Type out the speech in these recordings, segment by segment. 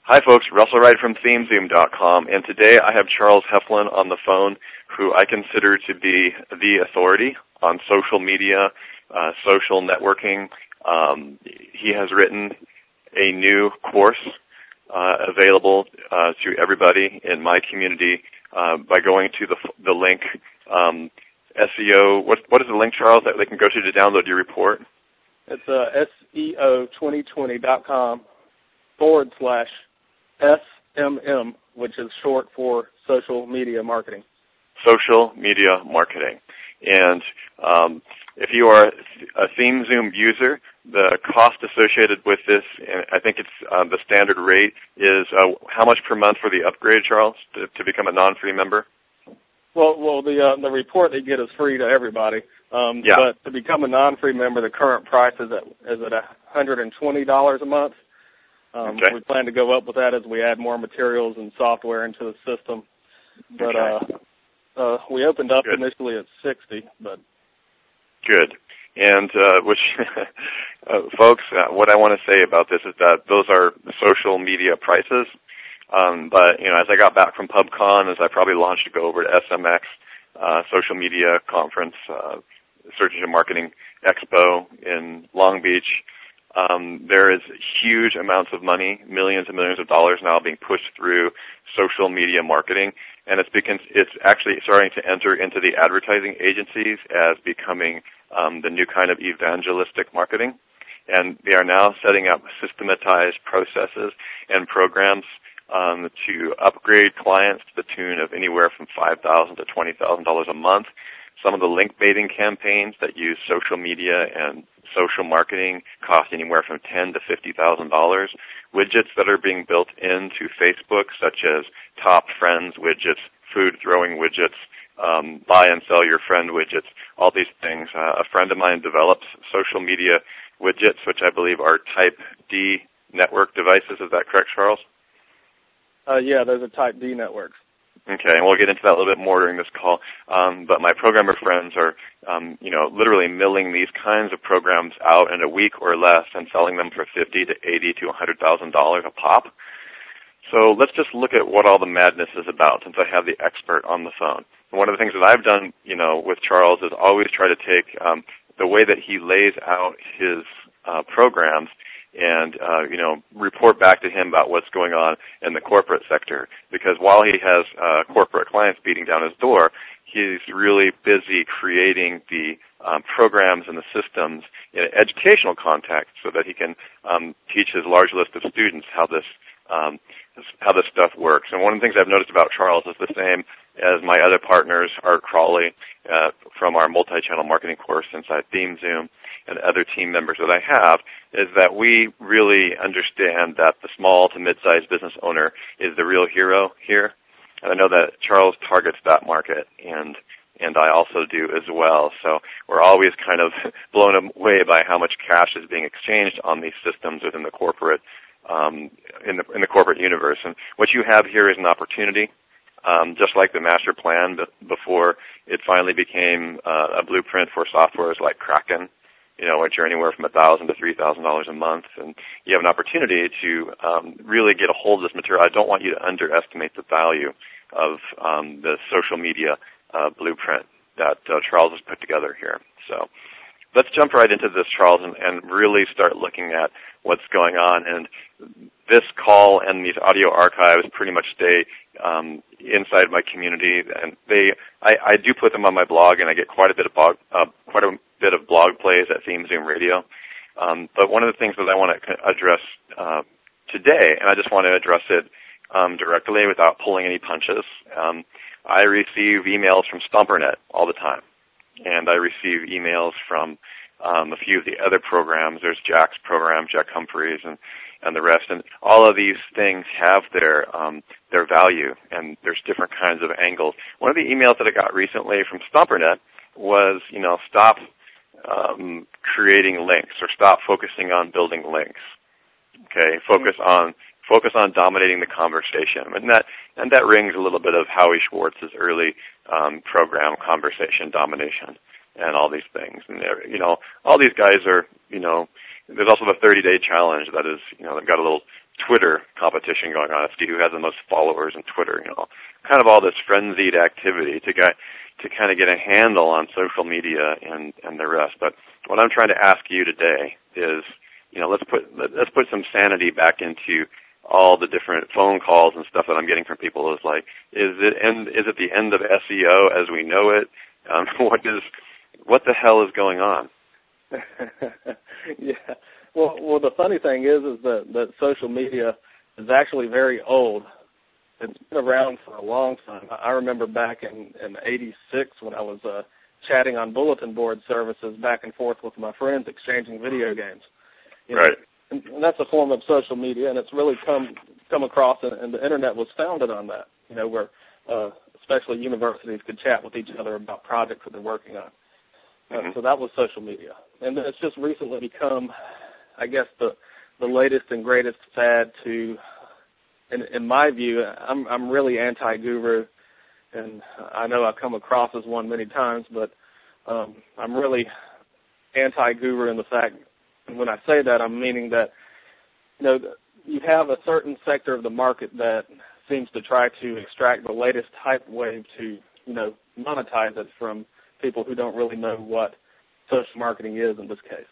Hi, folks. Russell Wright from ThemeZoom.com, and today I have Charles Heflin on the phone, who I consider to be the authority on social media, social networking. He has written a new course available to everybody in my community by going to the link SEO. What is the link, Charles, that they can go to download your report? It's SEO2020.com/SMM, which is short for social media marketing. Social media marketing. And if you are a ThemeZoom user, the cost associated with this, and I think it's the standard rate, is how much per month for the upgrade, Charles, to become a non-free member? Well, the report they get is free to everybody. But to become a non-free member, the current price is at $120 a month. Okay. We plan to go up with that as we add more materials and software into the system. But we opened up initially at $60. But good. And folks, what I want to say about this is that those are social media prices. But as I got back from PubCon, as I probably launched to go over to SMX, Social Media Conference, Search Engine Marketing Expo in Long Beach, there is huge amounts of money, millions and millions of dollars now being pushed through social media marketing, and it's actually starting to enter into the advertising agencies as becoming the new kind of evangelistic marketing. And they are now setting up systematized processes and programs to upgrade clients to the tune of anywhere from $5,000 to $20,000 a month. Some of the link baiting campaigns that use social media and social marketing cost anywhere from $10,000 to $50,000. Widgets that are being built into Facebook, such as top friends widgets, food throwing widgets, buy and sell your friend widgets, all these things. A friend of mine develops social media widgets, which I believe are Type D network devices. Is that correct, Charles? Yeah, those are Type D networks. Okay, and we'll get into that a little bit more during this call. But my programmer friends are, literally milling these kinds of programs out in a week or less and selling them for $50,000 to $80,000 to $100,000 a pop. So let's just look at what all the madness is about, since I have the expert on the phone. And one of the things that I've done, with Charles is always try to take the way that he lays out his programs and, report back to him about what's going on in the corporate sector. Because while he has corporate clients beating down his door, he's really busy creating the programs and the systems in an educational context so that he can teach his large list of students how this stuff works. And one of the things I've noticed about Charles is the same as my other partners, Art Crawley, from our multi-channel marketing course inside ThemeZoom, and other team members that I have, is that we really understand that the small to mid-sized business owner is the real hero here. And I know that Charles targets that market, and I also do as well. So we're always kind of blown away by how much cash is being exchanged on these systems within the corporate, in the corporate universe. And what you have here is an opportunity. Just like the master plan before it finally became a blueprint for softwares like Kraken, which are anywhere from $1,000 to $3,000 a month, and you have an opportunity to really get a hold of this material. I don't want you to underestimate the value of the social media blueprint that Charles has put together here. So let's jump right into this, Charles, and really start looking at what's going on. And this call and these audio archives pretty much stay inside my community, and I do put them on my blog, and I get quite a bit of blog plays at ThemeZoom Radio. But one of the things that I want to address today, and I just want to address it directly without pulling any punches. I receive emails from StomperNet all the time, and I receive emails from a few of the other programs. There's Jack's program, Jack Humphreys, and the rest. And all of these things have their value, and there's different kinds of angles. One of the emails that I got recently from StomperNet was, stop creating links, or stop focusing on building links. Okay, focus on dominating the conversation, and that rings a little bit of Howie Schwartz's early program, Conversation Domination, and all these things. And all these guys are, there's also the 30-day challenge that is, they've got a little Twitter competition going on. See who has the most followers on Twitter. Kind of all this frenzied activity to kind of get a handle on social media and the rest. But what I'm trying to ask you today is, let's put some sanity back into all the different phone calls and stuff that I'm getting from people. Is like, is it the end of SEO as we know it? What the hell is going on? Yeah. Well, the funny thing is that social media is actually very old. It's been around for a long time. I remember back in '86 when I was chatting on bulletin board services back and forth with my friends, exchanging video games. Right. And that's a form of social media, and it's really come across, and the internet was founded on that. Where especially universities could chat with each other about projects that they're working on. So that was social media, and then it's just recently become, I guess, the latest and greatest fad to, in my view, I'm really anti-guru, and I know I've come across as one many times, but I'm really anti-guru in the fact, and when I say that, I'm meaning that, you have a certain sector of the market that seems to try to extract the latest hype wave to, monetize it from people who don't really know what social marketing is in this case.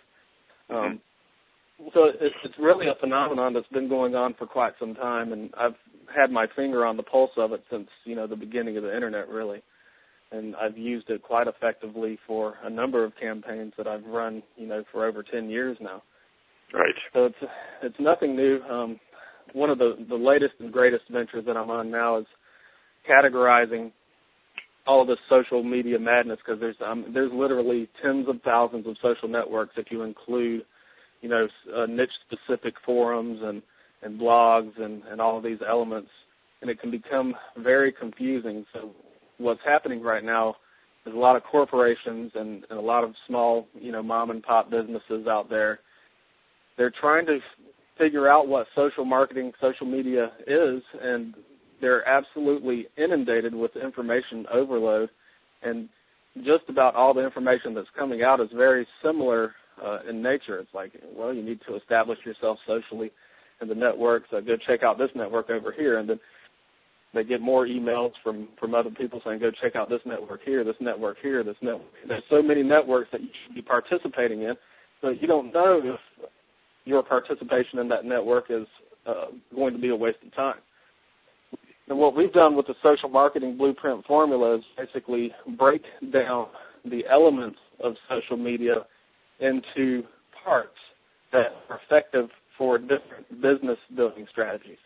So it's really a phenomenon that's been going on for quite some time, and I've had my finger on the pulse of it since, the beginning of the internet, really. And I've used it quite effectively for a number of campaigns that I've run, for over 10 years now. Right. So it's nothing new. One of the latest and greatest ventures that I'm on now is categorizing all of this social media madness, because there's literally tens of thousands of social networks if you include, niche-specific forums and blogs and all of these elements, and it can become very confusing. So what's happening right now is a lot of corporations and a lot of small, mom-and-pop businesses out there. They're trying to figure out what social marketing, social media is, and they're absolutely inundated with information overload, and just about all the information that's coming out is very similar in nature. It's like, well, you need to establish yourself socially in the network, so go check out this network over here, and then they get more emails from other people saying, go check out this network here, this network here, this network. There's so many networks that you should be participating in, so you don't know if your participation in that network is going to be a waste of time. And what we've done with the social marketing blueprint formula is basically break down the elements of social media into parts that are effective for different business building strategies.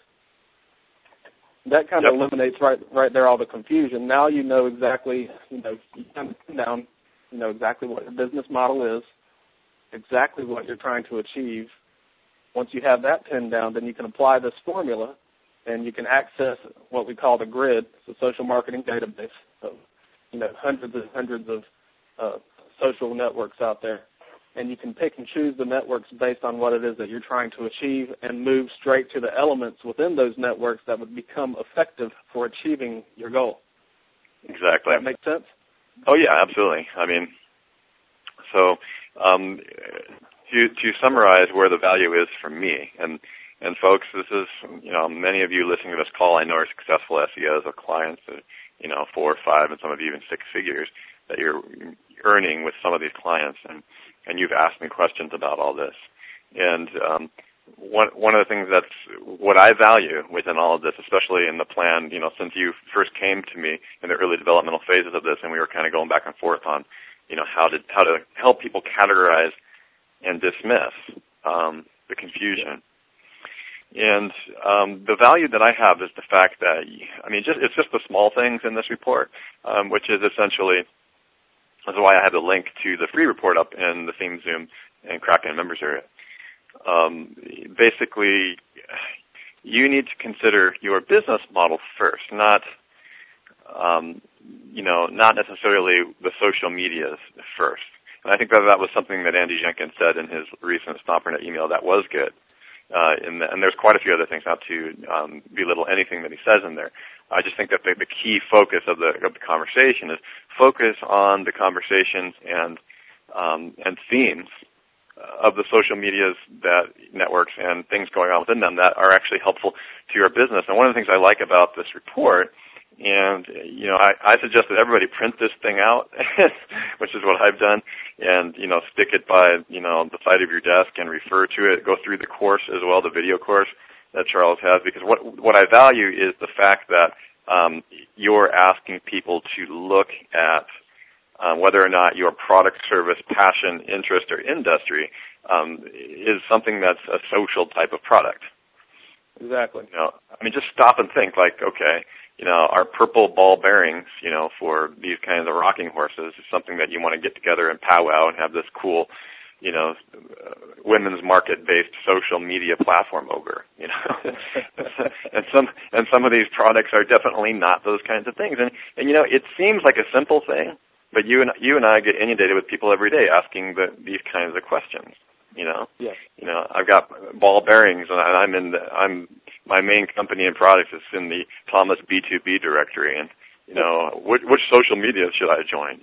That kind of eliminates right there all the confusion. Now you know exactly, you kind of pin down, exactly what your business model is, exactly what you're trying to achieve. Once you have that pinned down, then you can apply this formula, and you can access what we call the grid, the social marketing database of, hundreds and hundreds of social networks out there. And you can pick and choose the networks based on what it is that you're trying to achieve and move straight to the elements within those networks that would become effective for achieving your goal. Exactly. Does that make sense? Oh, yeah, absolutely. I mean, so to summarize where the value is for me, and folks, this is, many of you listening to this call, I know are successful SEOs of clients that, 4 or 5 and some of you even 6 figures that you're earning with some of these clients, and you've asked me questions about all this. And one of the things that's what I value within all of this, especially in the plan, since you first came to me in the early developmental phases of this, and we were kind of going back and forth on, how to help people categorize and dismiss the confusion. And the value that I have is the fact that, it's just the small things in this report, which is essentially, that's why I have the link to the free report up in the ThemeZoom and Kraken members area. Basically, you need to consider your business model first, not necessarily the social medias first. And I think that was something that Andy Jenkins said in his recent StomperNet email that was good. And there's quite a few other things, not to belittle anything that he says in there. I just think that the key focus of the conversation is focus on the conversations and themes of the social medias that networks and things going on within them that are actually helpful to your business. And one of the things I like about this report, and I suggest that everybody print this thing out, which is what I've done, and stick it by the side of your desk and refer to it. Go through the course as well, the video course that Charles has, because what I value is the fact that you're asking people to look at whether or not your product, service, passion, interest, or industry is something that's a social type of product. Exactly. Just stop and think, like, okay, our purple ball bearings, for these kinds of rocking horses is something that you want to get together and powwow and have this cool, women's market-based social media platform over, and some of these products are definitely not those kinds of things. And it seems like a simple thing, but you and I get inundated with people every day asking these kinds of questions. Yes. I've got ball bearings, and my main company and products is in the Thomas B2B directory, and which social media should I join?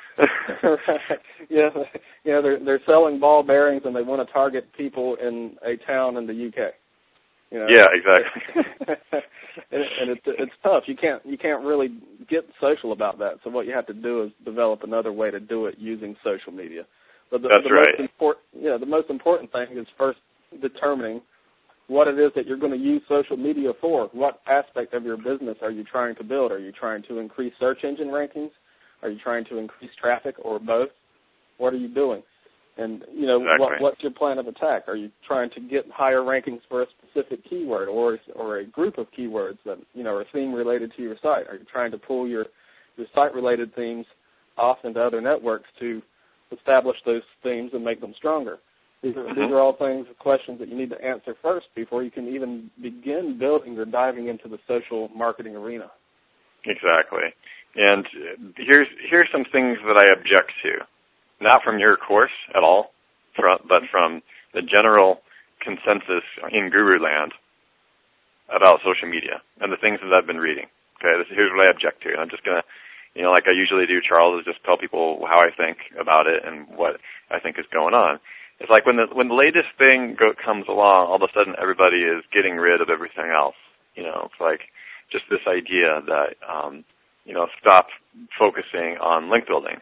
They're selling ball bearings, and they want to target people in a town in the UK. Yeah, exactly. and it's tough. You can't really get social about that. So what you have to do is develop another way to do it using social media. But That's right. The most important thing is first determining what it is that you're going to use social media for. What aspect of your business are you trying to build? Are you trying to increase search engine rankings? Are you trying to increase traffic, or both? What are you doing? And, exactly. What's your plan of attack? Are you trying to get higher rankings for a specific keyword or a group of keywords that, are theme related to your site? Are you trying to pull your site-related themes off into other networks to establish those themes and make them stronger? These are all questions that you need to answer first before you can even begin building or diving into the social marketing arena. Exactly. And here's some things that I object to. Not from your course at all, but from the general consensus in Guru Land about social media and the things that I've been reading. Okay, here's what I object to. And I'm just going to, like I usually do, Charles, is just tell people how I think about it and what I think is going on. It's like when the latest thing comes along, all of a sudden everybody is getting rid of everything else. It's like just this idea that, stop focusing on link building.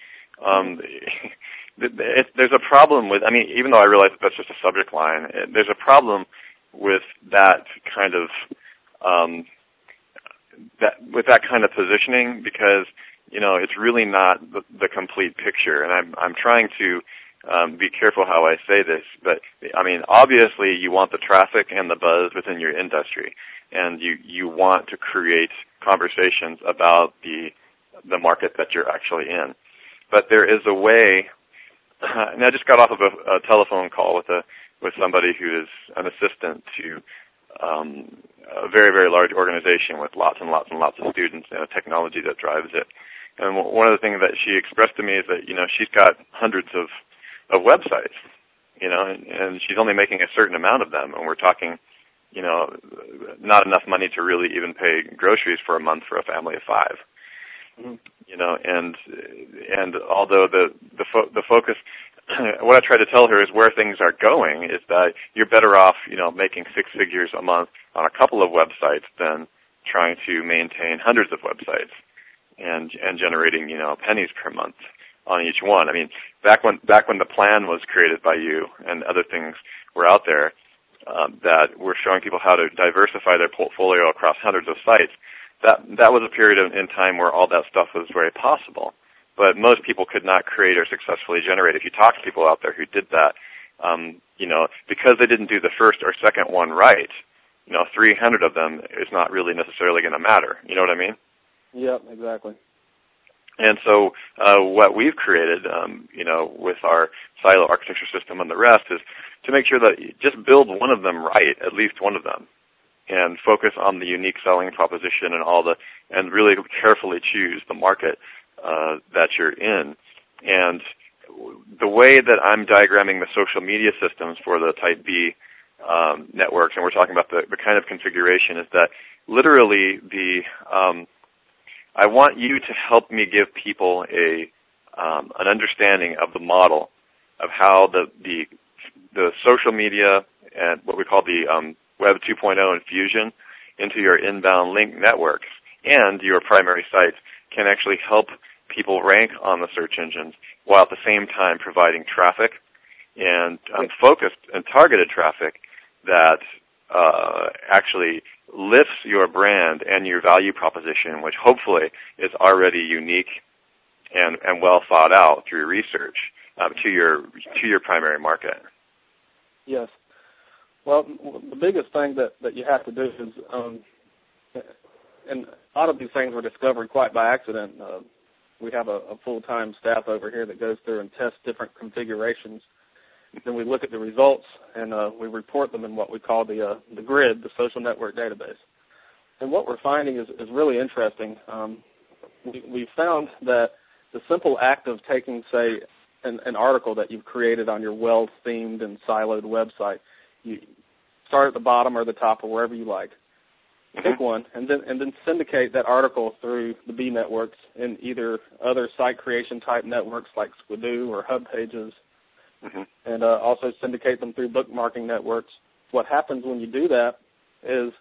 There's a problem with, even though I realize that's just a subject line, there's a problem with that kind of, that kind of positioning because, it's really not the complete picture. And I'm trying to, be careful how I say this, but obviously you want the traffic and the buzz within your industry, and you want to create conversations about the market that you're actually in. But there is a way, and I just got off of a telephone call with somebody who is an assistant to a very, very large organization with lots and lots and lots of students and a technology that drives it. And one of the things that she expressed to me is that, she's got hundreds of websites, and she's only making a certain amount of them, and we're talking, not enough money to really even pay groceries for a month for a family of 5. And although the focus, what I try to tell her is where things are going is that you're better off, making 6 figures a month on a couple of websites than trying to maintain hundreds of websites and generating, pennies per month on each one. Back when the plan was created by you and other things were out there, that were showing people how to diversify their portfolio across hundreds of sites, that was a period in time where all that stuff was very possible. But most people could not create or successfully generate. If you talk to people out there who did that, because they didn't do the first or second one right, 300 of them is not really necessarily going to matter. You know what I mean? Yep, exactly. And so what we've created, with our silo architecture system and the rest is to make sure that you just build one of them right, at least one of them, and focus on the unique selling proposition and really carefully choose the market that you're in. And the way that I'm diagramming the social media systems for the Type B networks, and we're talking about the kind of configuration, is that literally I want you to help me give people an understanding of the model of how the social media and what we call the Web 2.0 infusion into your inbound link networks and your primary sites can actually help people rank on the search engines while at the same time providing traffic and focused and targeted traffic that actually lifts your brand and your value proposition, which hopefully is already unique and well thought out through research to your primary market. Yes. Well, the biggest thing that you have to do is, and a lot of these things were discovered quite by accident. We have a full-time staff over here that goes through and tests different configurations. Then we look at the results and we report them in what we call the GRID, the social network database. And what we're finding is really interesting. We found that the simple act of taking, say, an article that you've created on your well-themed and siloed website, you start at the bottom or the top or wherever you like. Pick one, and then syndicate that article through the B networks in either other site creation type networks like Squidoo or Hub Pages, and also syndicate them through bookmarking networks. What happens when you do that is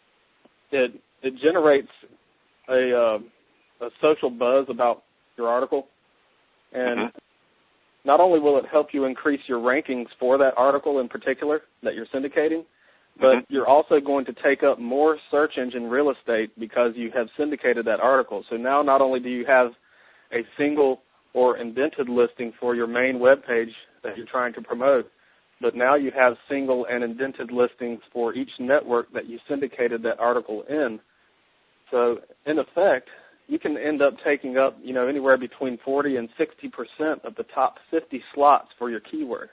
it generates a social buzz about your article, and not only will it help you increase your rankings for that article in particular that you're syndicating, but you're also going to take up more search engine real estate because you have syndicated that article. So now not only do you have a single or indented listing for your main web page that you're trying to promote, but now you have single and indented listings for each network that you syndicated that article in. So in effect, you can end up taking up, anywhere between 40 and 60% of the top 50 slots for your keyword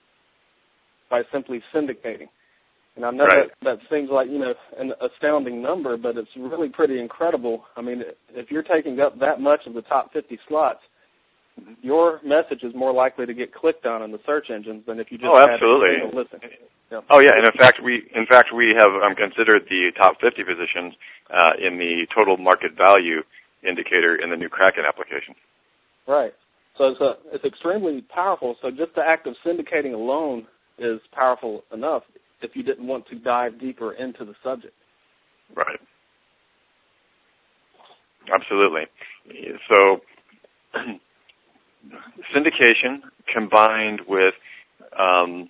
by simply syndicating. And I know that seems like, an astounding number, but it's really pretty incredible. I mean, if you're taking up that much of the top 50 slots, your message is more likely to get clicked on in the search engines than if you just had a single listing. Yeah. Oh yeah, and in fact we have considered the top 50 positions in the total market value indicator in the new Kraken application. Right. So it's extremely powerful. So just the act of syndicating alone is powerful enough if you didn't want to dive deeper into the subject. Right. Absolutely. So syndication combined with an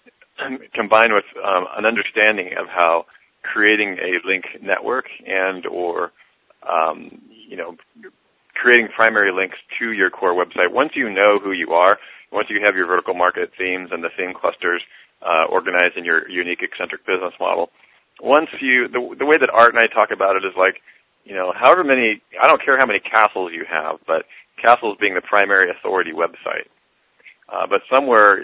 understanding of how creating a link network and or creating primary links to your core website. Once you know who you are, once you have your vertical market themes and the theme clusters organized in your unique eccentric business model, the way that Art and I talk about it is like, however many, I don't care how many castles you have, but castles being the primary authority website. But somewhere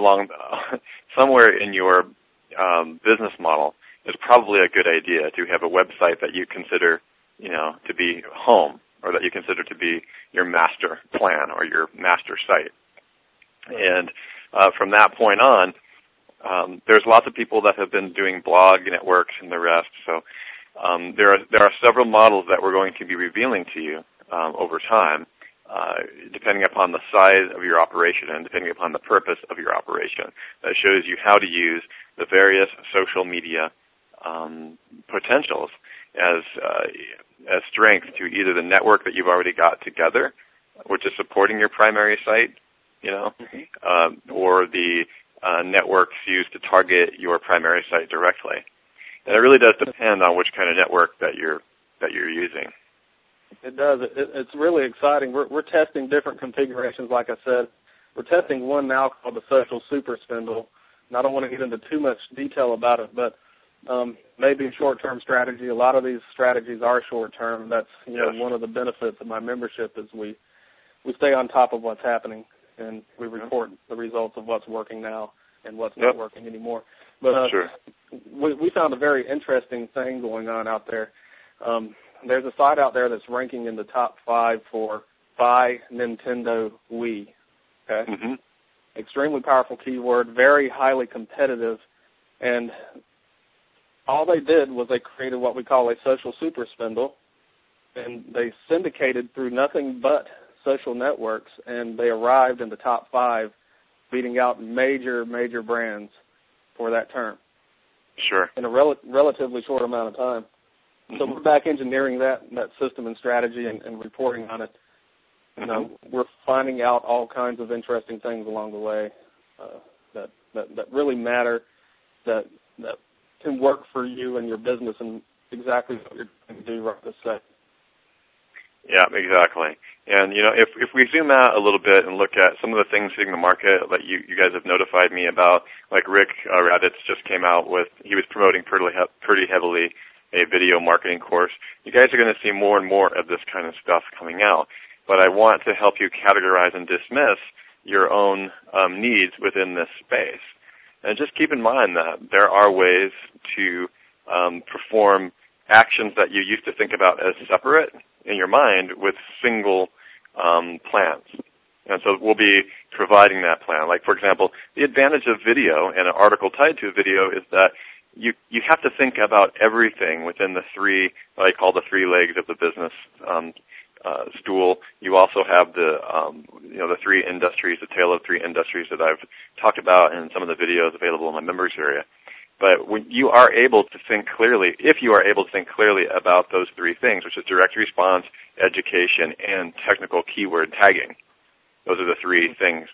in your business model is probably a good idea to have a website that you consider, to be home, or that you consider to be your master plan or your master site. And from that point on, there's lots of people that have been doing blog networks and the rest. So there are several models that we're going to be revealing to you over time, depending upon the size of your operation and depending upon the purpose of your operation. That shows you how to use the various social media potentials as strength to either the network that you've already got together, which is supporting your primary site, or the networks used to target your primary site directly. And it really does depend on which kind of network that you're using. It does. It's really exciting. We're testing different configurations, like I said. We're testing one now called the Social Super Spindle, and I don't want to get into too much detail about it, but maybe a short-term strategy. A lot of these strategies are short-term. That's one of the benefits of my membership is we stay on top of what's happening, and we report the results of what's working now and what's not working anymore. But we found a very interesting thing going on out there. There's a site out there that's ranking in the top 5 for Buy Nintendo Wii. Okay? Extremely powerful keyword, very highly competitive, and all they did was they created what we call a social super spindle, and they syndicated through nothing but social networks, and they arrived in the top 5 beating out major brands for that term. Sure. In a relatively short amount of time. So we're back engineering that system and strategy and reporting on it. You know, we're finding out all kinds of interesting things along the way that really matter, that can work for you and your business and exactly what you're trying to do right this second. Yeah, exactly. And, you know, if we zoom out a little bit and look at some of the things hitting the market that you guys have notified me about, like Rick Raditz just came out with, he was promoting pretty heavily a video marketing course. You guys are going to see more and more of this kind of stuff coming out. But I want to help you categorize and dismiss your own needs within this space. And just keep in mind that there are ways to perform actions that you used to think about as separate in your mind with single plans. And so we'll be providing that plan. Like, for example, the advantage of video and an article tied to a video is that you have to think about everything within the three, what I call the three legs of the business stool. You also have the three industries, the tale of three industries that I've talked about in some of the videos available in my members area. But when you are able to think clearly, if you are able to think clearly about those three things, which is direct response, education, and technical keyword tagging, those are the three things.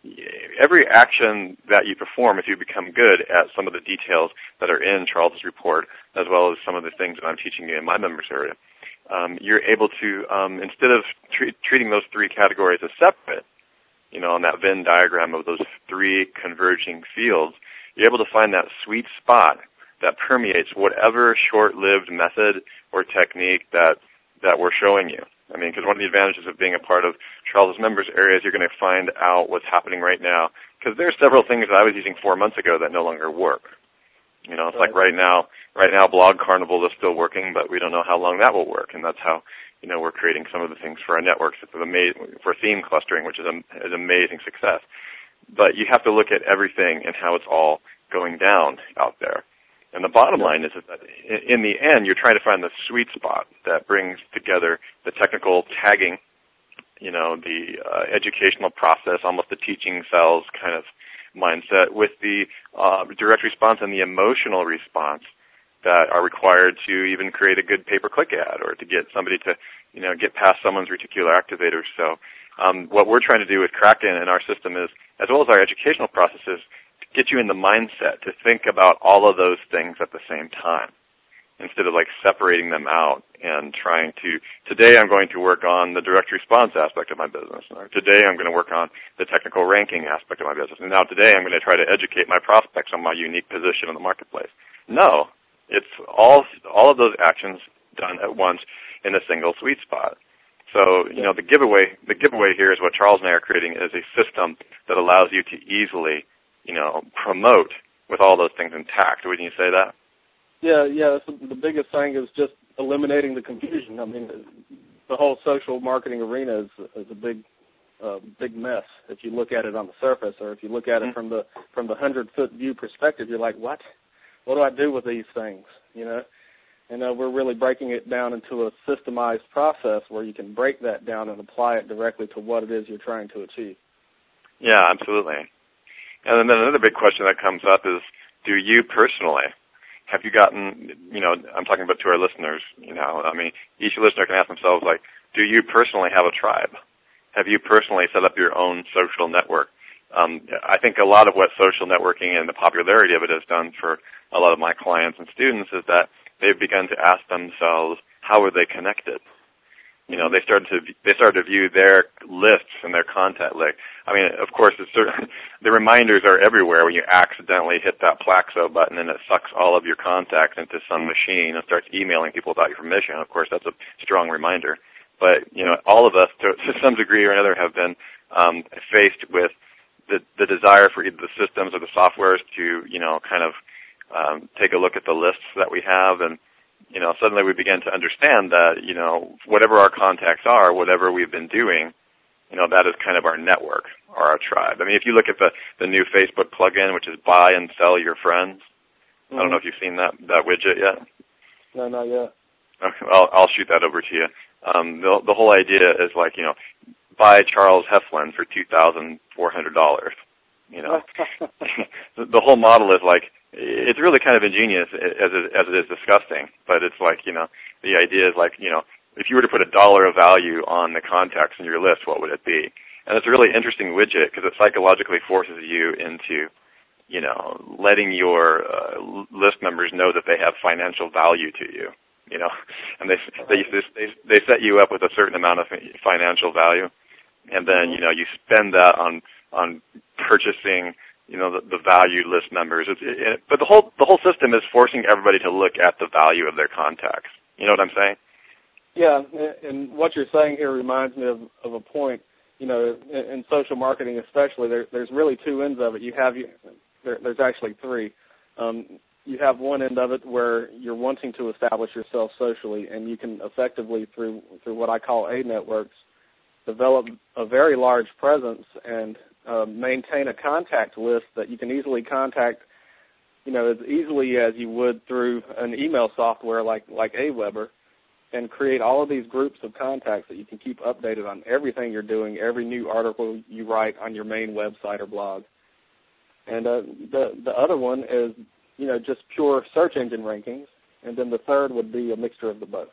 Every action that you perform, if you become good at some of the details that are in Charles's report, as well as some of the things that I'm teaching you in my members area, you're able to, instead of treating those three categories as separate, you know, on that Venn diagram of those three converging fields, you're able to find that sweet spot that permeates whatever short-lived method or technique that we're showing you. I mean, because one of the advantages of being a part of Charles's members area is you're going to find out what's happening right now. Because there are several things that I was using 4 months ago that no longer work. You know, it's like right now Blog Carnival is still working, but we don't know how long that will work. And that's how, you know, we're creating some of the things for our networks for theme clustering, which is amazing success. But you have to look at everything and how it's all going down out there. And the bottom line is that in the end, you're trying to find the sweet spot that brings together the technical tagging, you know, the educational process, almost the teaching cells kind of mindset, with the direct response and the emotional response that are required to even create a good pay-per-click ad or to get somebody to, you know, get past someone's reticular activator. So what we're trying to do with Kraken and our system is, as well as our educational processes, to get you in the mindset to think about all of those things at the same time, instead of like separating them out and trying to, today I'm going to work on the direct response aspect of my business, or today I'm going to work on the technical ranking aspect of my business, and now today I'm going to try to educate my prospects on my unique position in the marketplace. No, it's all of those actions done at once in a single sweet spot. So, you know, the giveaway here is what Charles and I are creating is a system that allows you to easily, you know, promote with all those things intact. Wouldn't you say that? Yeah. That's the biggest thing is just eliminating the confusion. I mean, the whole social marketing arena is a big mess. If you look at it on the surface, or if you look at it from the 100-foot view perspective, you're like, what? What do I do with these things? You know. And we're really breaking it down into a systemized process where you can break that down and apply it directly to what it is you're trying to achieve. Yeah, absolutely. And then another big question that comes up is, do you personally, have you gotten, you know, I'm talking about to our listeners, you know, I mean, each listener can ask themselves, like, do you personally have a tribe? Have you personally set up your own social network? I think a lot of what social networking and the popularity of it has done for a lot of my clients and students is that they've begun to ask themselves, how are they connected? You know, they started to view their lists and their contact list. I mean, of course, the reminders are everywhere when you accidentally hit that Plaxo button and it sucks all of your contacts into some machine and starts emailing people without your permission. Of course, that's a strong reminder. But, you know, all of us, to some degree or another, have been faced with the desire for either the systems or the softwares to, you know, kind of take a look at the lists that we have, and, you know, suddenly we begin to understand that, you know, whatever our contacts are, whatever we've been doing, you know, that is kind of our network or our tribe. I mean, if you look at the new Facebook plugin, which is buy and sell your friends, I don't know if you've seen that widget yet. No, not yet. Okay, I'll shoot that over to you. The whole idea is like, you know, buy Charles Heflin for $2,400. You know, the whole model is like, it's really kind of ingenious as it is disgusting, but it's like, you know, the idea is like, you know, if you were to put $1 of value on the contacts in your list, what would it be? And it's a really interesting widget because it psychologically forces you into, you know, letting your list members know that they have financial value to you, you know, and they set you up with a certain amount of financial value, and then, you know, you spend that on purchasing, you know, the valued list members. But the whole system is forcing everybody to look at the value of their contacts. You know what I'm saying? Yeah, and what you're saying here reminds me of a point. You know, in social marketing especially, there's really two ends of it. There's actually three. You have one end of it where you're wanting to establish yourself socially, and you can effectively, through what I call A networks, develop a very large presence and maintain a contact list that you can easily contact, you know, as easily as you would through an email software like Aweber, and create all of these groups of contacts that you can keep updated on everything you're doing, every new article you write on your main website or blog. And the other one is, you know, just pure search engine rankings, and then the third would be a mixture of the both.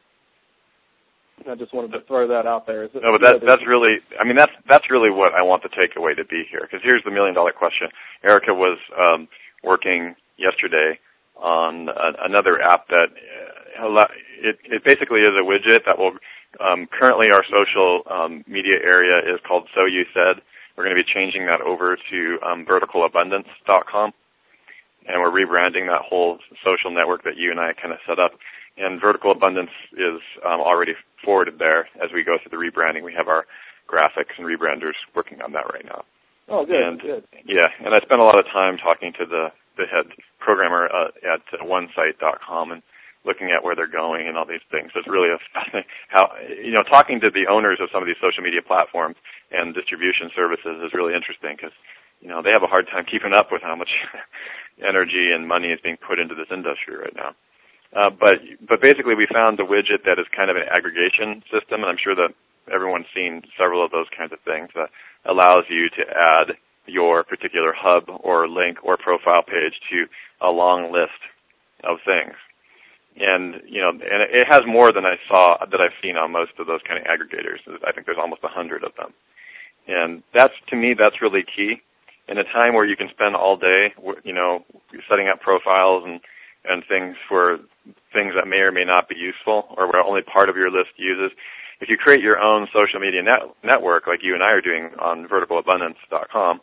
I just wanted to throw that out there. No, but that's really, I mean, that's really what I want the takeaway to be here. Because here's the $1 million question. Erica was working yesterday on another app that it basically is a widget that will currently our social media area is called So You Said. We're going to be changing that over to verticalabundance.com, and we're rebranding that whole social network that you and I kind of set up. And Vertical Abundance is already forwarded there as we go through the rebranding. We have our graphics and rebranders working on that right now. Oh, good, good. Yeah, and I spent a lot of time talking to the head programmer at onesite.com and looking at where they're going and all these things. So it's really how, you know, talking to the owners of some of these social media platforms and distribution services is really interesting because, you know, they have a hard time keeping up with how much energy and money is being put into this industry right now. But basically we found the widget that is kind of an aggregation system, and I'm sure that everyone's seen several of those kinds of things that allows you to add your particular hub or link or profile page to a long list of things. And, you know, and it has more than I've seen on most of those kind of aggregators. I think there's almost 100 of them. And to me, that's really key. In a time where you can spend all day, you know, setting up profiles and things for things that may or may not be useful or where only part of your list uses, if you create your own social media network like you and I are doing on verticalabundance.com,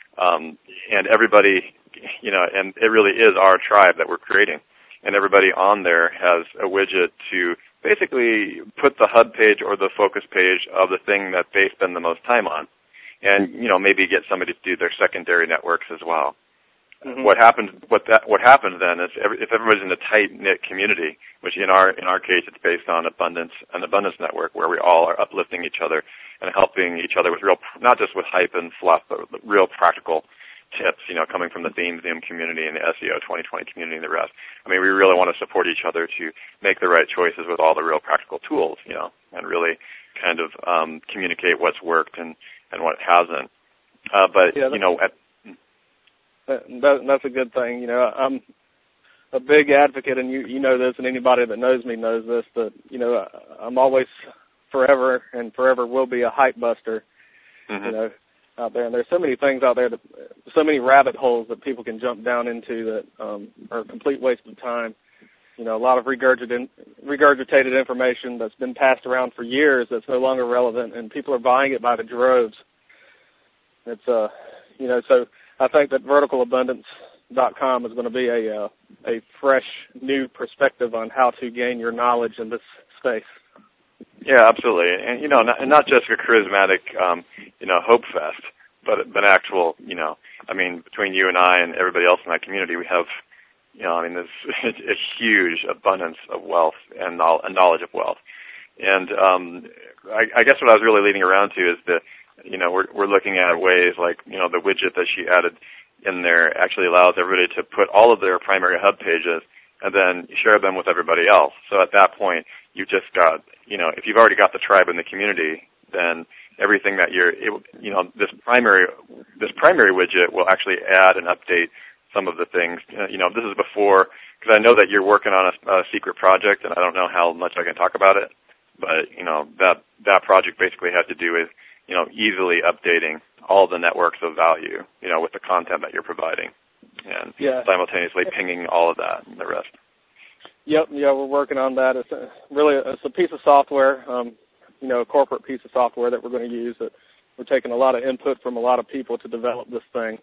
and everybody, you know, and it really is our tribe that we're creating, and everybody on there has a widget to basically put the hub page or the focus page of the thing that they spend the most time on, and, you know, maybe get somebody to do their secondary networks as well. Mm-hmm. What happens then is if everybody's in a tight-knit community, which in our case it's based on an abundance network where we all are uplifting each other and helping each other with not just with hype and fluff, but with real practical tips, you know, coming from the Zoom community and the SEO 2020 community and the rest. I mean, we really want to support each other to make the right choices with all the real practical tools, you know, and really kind of communicate what's worked and what hasn't. But, yeah, you know, that's a good thing. You know, I'm a big advocate, and you know this, and anybody that knows me knows this, that, you know, I'm always forever will be a hype buster, you know, out there. And there's so many things out there, so many rabbit holes that people can jump down into that are a complete waste of time. You know, a lot of regurgitated information that's been passed around for years that's no longer relevant, and people are buying it by the droves. It's, you know, so I think that verticalabundance.com is going to be a fresh, new perspective on how to gain your knowledge in this space. Yeah, absolutely, and you know, not just a charismatic, you know, hope fest, but actual, you know, I mean, between you and I and everybody else in that community, we have, you know, I mean, there's a huge abundance of wealth and knowledge of wealth, and I guess what I was really leading around to is that, you know, we're looking at ways like, you know, the widget that she added in there actually allows everybody to put all of their primary hub pages and then share them with everybody else. So at that point, you've just got, you know, if you've already got the tribe in the community, then everything that this primary widget will actually add and update some of the things. This is before, because I know that you're working on a secret project, and I don't know how much I can talk about it, but that project basically has to do with easily updating all the networks of value, with the content that you're providing, and simultaneously pinging all of that and the rest. Yep, we're working on that. It's a piece of software, a corporate piece of software that we're going to use. That we're taking a lot of input from a lot of people to develop this thing,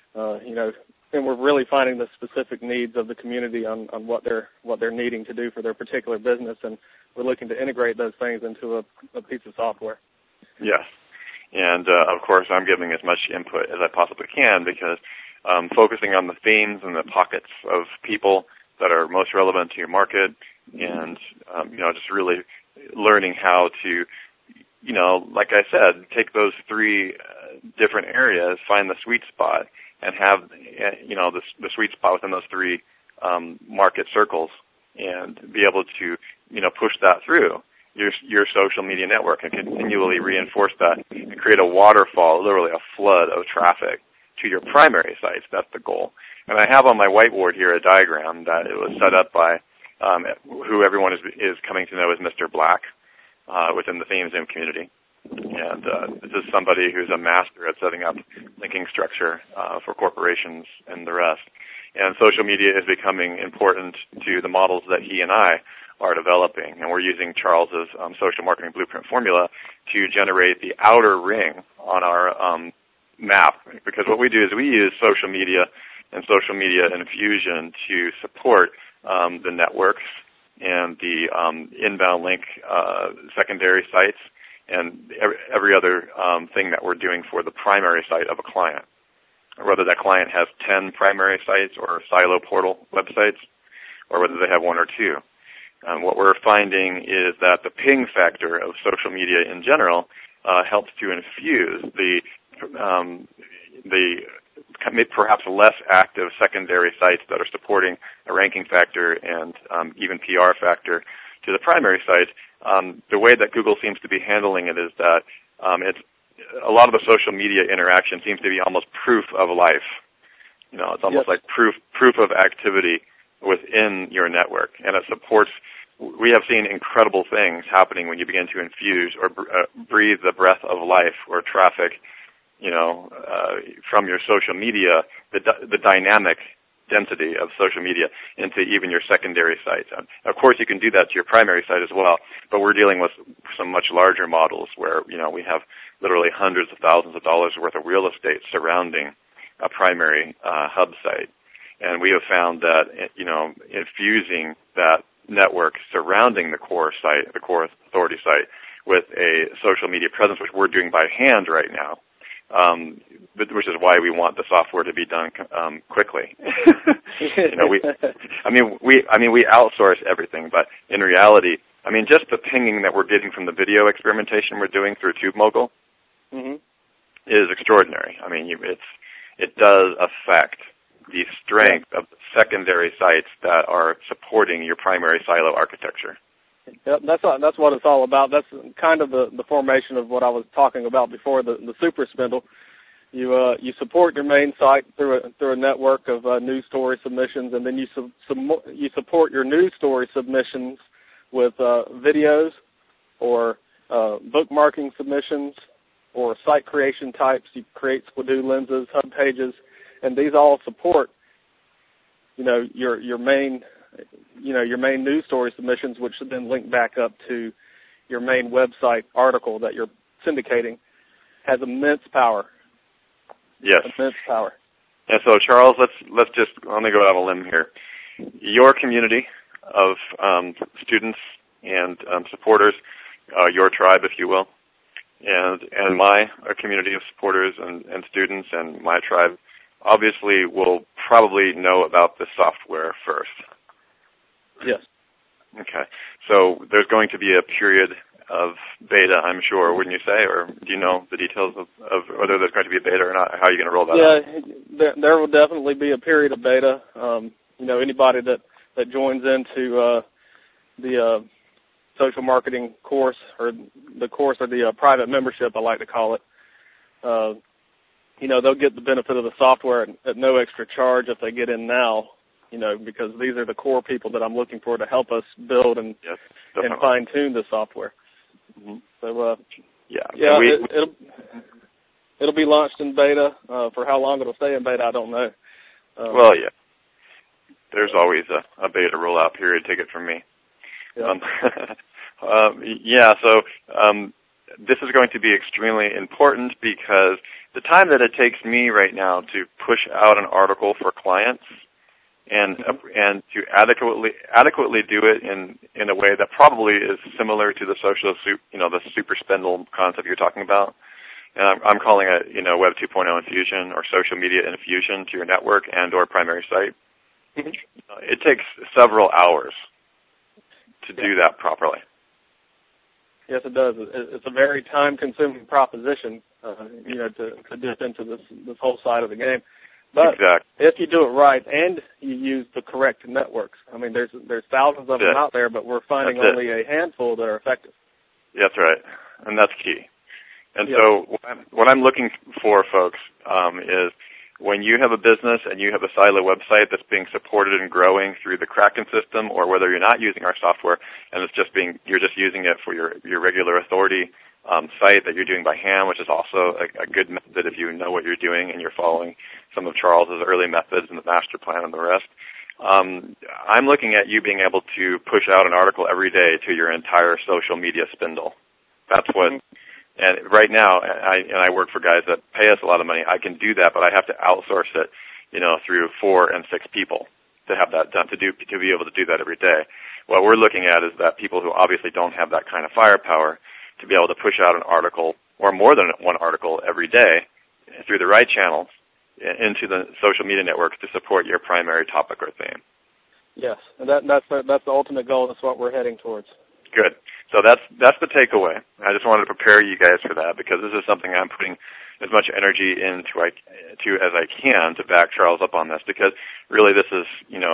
and we're really finding the specific needs of the community on what they're needing to do for their particular business, and we're looking to integrate those things into a piece of software. Yes, and of course I'm giving as much input as I possibly can, because focusing on the themes and the pockets of people that are most relevant to your market, and just really learning how to, like I said, take those three different areas, find the sweet spot, and have the sweet spot within those three market circles, and be able to push that through your social media network and continually reinforce that and create a waterfall, literally a flood of traffic to your primary sites. That's the goal. And I have on my whiteboard here a diagram that it was set up by who everyone is coming to know as Mr. Black within the ThemeZoom community. And this is somebody who's a master at setting up linking structure for corporations and the rest. And social media is becoming important to the models that he and I are developing. And we're using Charles's social marketing blueprint formula to generate the outer ring on our map. Because what we do is we use social media and social media infusion to support the networks and the inbound link secondary sites and every other thing that we're doing for the primary site of a client. Whether that client has 10 primary sites or silo portal websites, or whether they have one or two. What we're finding is that the ping factor of social media in general helps to infuse the perhaps less active secondary sites that are supporting a ranking factor and even PR factor to the primary site. The way that Google seems to be handling it is that it's a lot of the social media interaction seems to be almost proof of life. It's almost like proof of activity within your network, and it supports. We have seen incredible things happening when you begin to infuse or breathe the breath of life or traffic, from your social media, the dynamic density of social media into even your secondary sites. And of course, you can do that to your primary site as well, but we're dealing with some much larger models where, we have literally hundreds of thousands of dollars worth of real estate surrounding a primary hub site. And we have found that, infusing that network surrounding the core site, the core authority site, with a social media presence, which we're doing by hand right now, which is why we want the software to be done quickly. We outsource everything, but in reality, just the pinging that we're getting from the video experimentation we're doing through TubeMogul is extraordinary. It does affect the strength of the secondary sites that are supporting your primary silo architecture. Yep, that's what it's all about. That's kind of the formation of what I was talking about before, the super spindle. You support your main site through a network of news story submissions, and then you support your news story submissions with videos or bookmarking submissions or site creation types. You create Squidoo lenses, hub pages, and these all support your main news story submissions, which then link back up to your main website article that you're syndicating. Has immense power. Yes, immense power. And so, Charles, let me go out on a limb here. Your community of students and supporters, your tribe, if you will, and my community of supporters and students and my tribe, obviously will probably know about the software first. Yes. Okay. So there's going to be a period of beta, I'm sure, wouldn't you say? Or do you know the details of whether there's going to be a beta or not? How are you going to roll that out? Yeah, there will definitely be a period of beta. Anybody that joins into the social marketing course, or the private membership, I like to call it, they'll get the benefit of the software at no extra charge if they get in now, because these are the core people that I'm looking for to help us build and fine-tune the software. Mm-hmm. So, it'll be launched in beta. For how long it'll stay in beta, I don't know. There's always a beta rollout period. Take it from me. Yeah. This is going to be extremely important because the time that it takes me right now to push out an article for clients and to adequately do it in a way that probably is similar to the the super spindle concept you're talking about. And I'm calling it, Web 2.0 infusion or social media infusion to your network and or primary site. Mm-hmm. It takes several hours to do that properly. Yes, it does. It's a very time-consuming proposition, to dip into this whole side of the game. But if you do it right and you use the correct networks, I mean, there's thousands of them out there, but we're finding only a handful that are effective. That's right, and that's key. And so what I'm looking for, folks, is when you have a business and you have a silo website that's being supported and growing through the Kraken system, or whether you're not using our software and you're just using it for your regular authority site that you're doing by hand, which is also a good method if you know what you're doing and you're following some of Charles's early methods and the master plan and the rest. I'm looking at you being able to push out an article every day to your entire social media spindle. That's what. And right now, I work for guys that pay us a lot of money. I can do that, but I have to outsource it, through 4 and 6 people to have that done, to be able to do that every day. What we're looking at is that people who obviously don't have that kind of firepower to be able to push out an article or more than one article every day through the right channels into the social media networks to support your primary topic or theme. Yes, and that's the ultimate goal. That's what we're heading towards. Good. So that's the takeaway. I just wanted to prepare you guys for that because this is something I'm putting as much energy into as I can to back Charles up on this, because really this is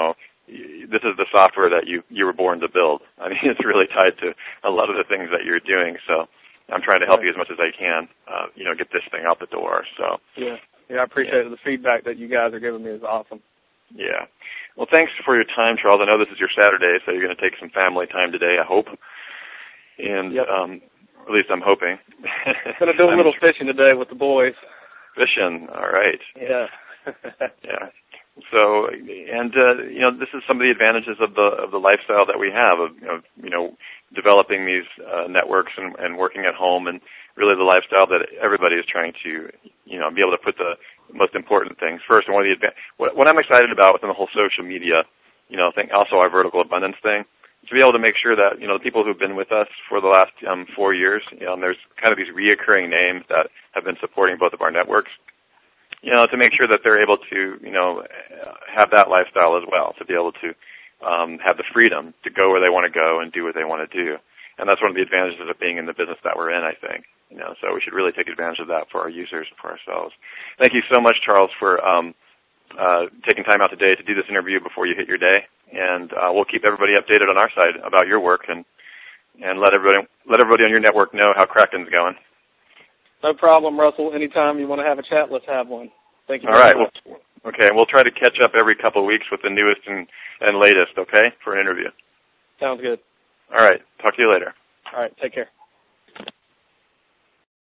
the software that you were born to build. I mean, it's really tied to a lot of the things that you're doing. So I'm trying to help you as much as I can, get this thing out the door. So I appreciate it. The feedback that you guys are giving me is awesome. Yeah. Well, thanks for your time, Charles. I know this is your Saturday, so you're going to take some family time today, I hope. And at least I'm hoping. Going to do a little fishing today with the boys. Fishing, all right. Yeah. Yeah. So, this is some of the advantages of the lifestyle that we have of developing these networks and working at home, and really the lifestyle that everybody is trying to be able to put the most important things first. And what I'm excited about within the whole social media thing, also our vertical abundance thing, to be able to make sure that the people who've been with us for the last 4 years, there's kind of these reoccurring names that have been supporting both of our networks. To make sure that they're able to, have that lifestyle as well, to be able to have the freedom to go where they want to go and do what they want to do. And that's one of the advantages of being in the business that we're in, I think. So we should really take advantage of that for our users and for ourselves. Thank you so much, Charles, for taking time out today to do this interview before you hit your day. And we'll keep everybody updated on our side about your work and let everybody on your network know how Kraken's going. No problem, Russell. Anytime you want to have a chat, let's have one. Thank you. All right. Okay. We'll try to catch up every couple of weeks with the newest and latest, okay, for an interview. Sounds good. All right. Talk to you later. All right. Take care.